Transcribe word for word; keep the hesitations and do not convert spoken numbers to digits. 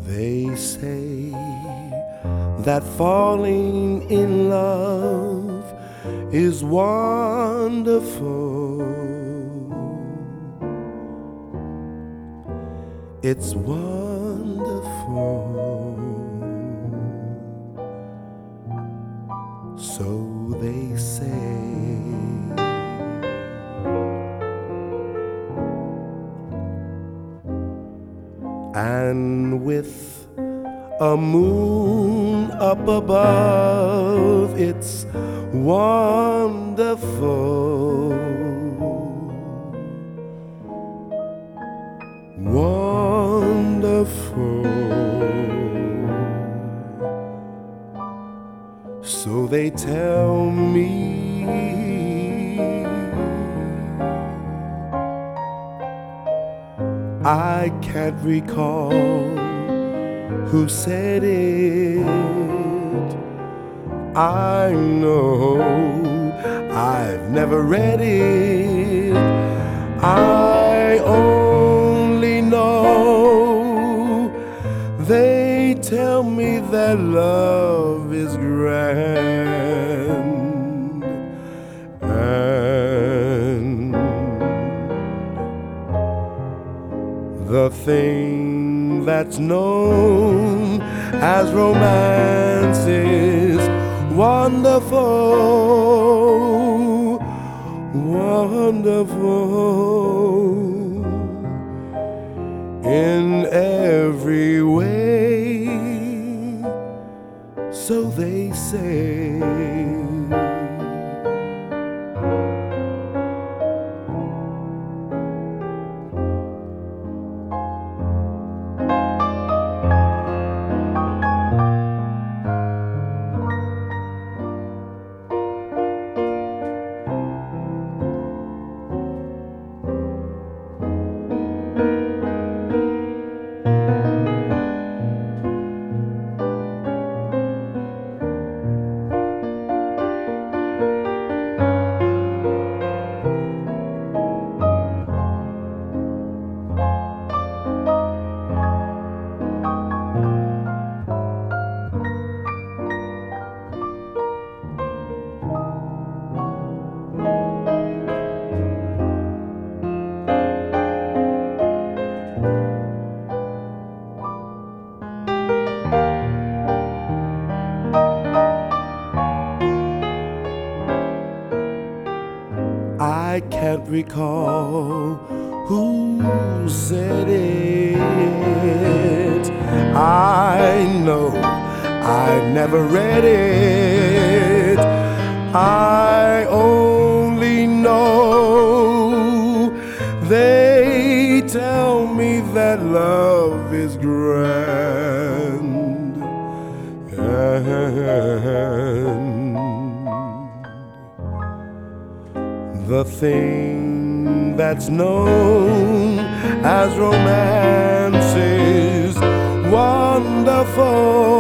They say that falling in love is wonderful. It's wonderful. So they say. And with a moon up above, it's wonderful, wonderful. So they tell me. I can't recall who said it. I know I've never read it. I only know they tell me that love is grand, and the thing that's known as romance is wonderful, wonderful in every way, so they say. I can't recall who said it. I know I've never read it. I only know they tell me that love is grand, and the thing that's known as romance is wonderful,